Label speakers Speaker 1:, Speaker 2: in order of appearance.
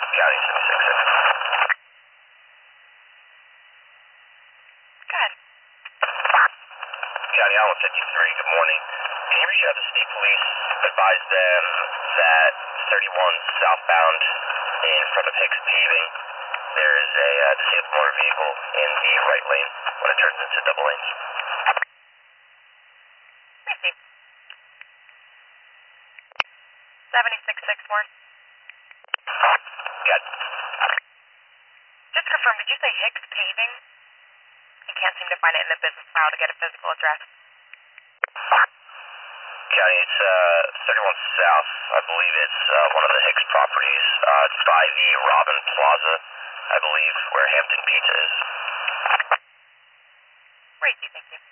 Speaker 1: County 76.
Speaker 2: Good.
Speaker 1: County Island 53, good morning. Can you reach out to State Police, advise them that 31 southbound in front of Hicks Paving, there is a disabled motor vehicle in the right lane when it turns into double lanes.
Speaker 2: Received. 7664.
Speaker 1: Got it.
Speaker 2: Just to confirm, did you say Hicks Paving? I can't seem to find it in the business file to get a physical address.
Speaker 1: County, it's 31 South. I believe it's one of the Hicks properties. It's by the Robin Plaza, I believe, where Hampton Pizza is.
Speaker 2: Received, thank you.